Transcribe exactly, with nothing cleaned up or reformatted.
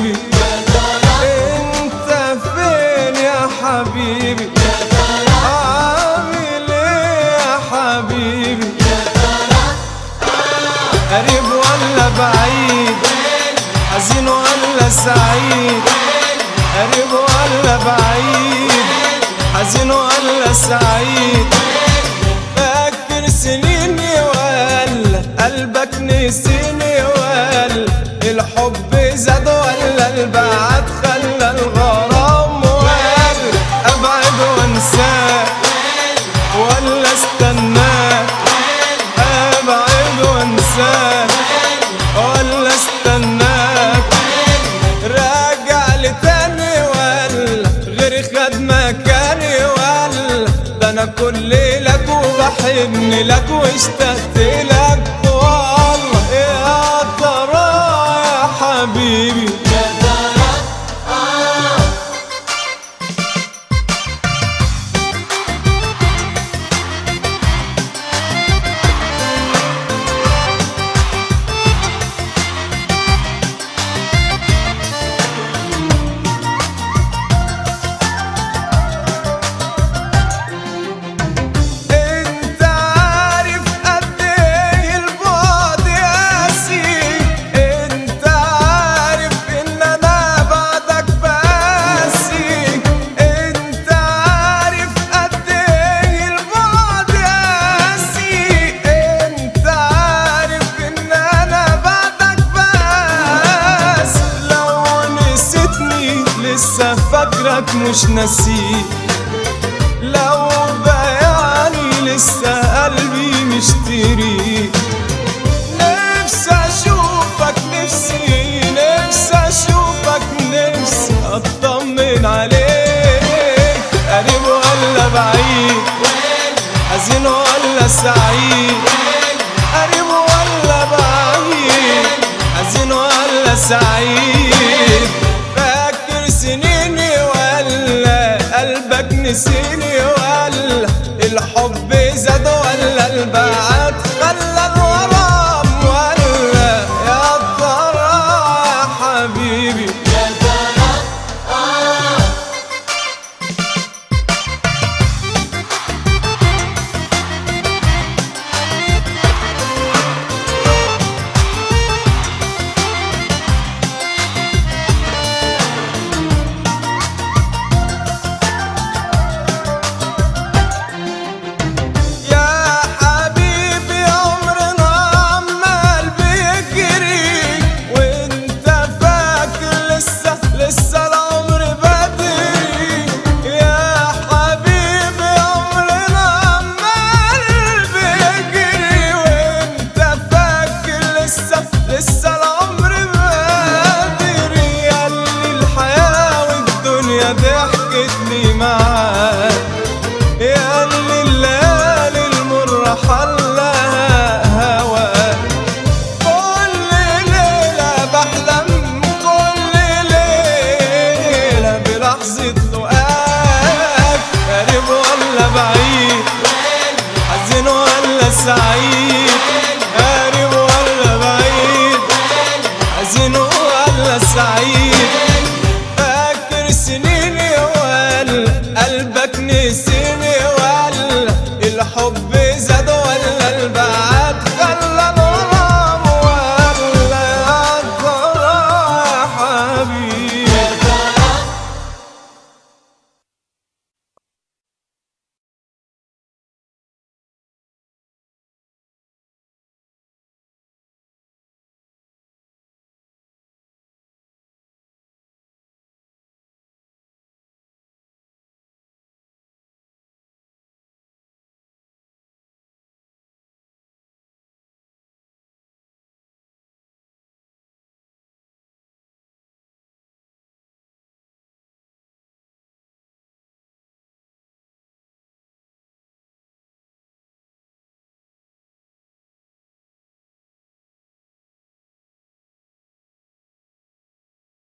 حبيبي انت فين يا حبيبي؟ عامل ايه يا حبيبي؟ قريب ولا بعيد؟ حزين ولا سعيد؟ قريب ولا بعيد؟ حزين ولا سعيد؟ فاكر سنيني ولا قلبك نسيني ولا الحب زاد ولا البعد خلى الغرام ولا ابعد وانساك ولا استناك؟ ابعد وانساك ولا استناك؟ راجع لي تاني ولا غير خد مكاني ولا ده انا كل لك وبحن لك واشتقت لك والله يا ترى يا حبيبي. لسه فاكرك مش ناسيك، لو بيعني لسه قلبي مشتريك. نفسي اشوفك نفسي نفسي اشوفك نفسي اطمن عليك. قريب ولا بعيد؟ حزين ولا سعيد؟ قريب ولا بعيد؟ حزين ولا سعيد؟ سنيني ولا قلبك نسيني ولا الحب زاد ولا البعد خلى الغرام ولا يا ترى يا حبيبي؟ لسه العمر بدري، ياللي الحياة والدنيا ضحكت لي معاك، ياللي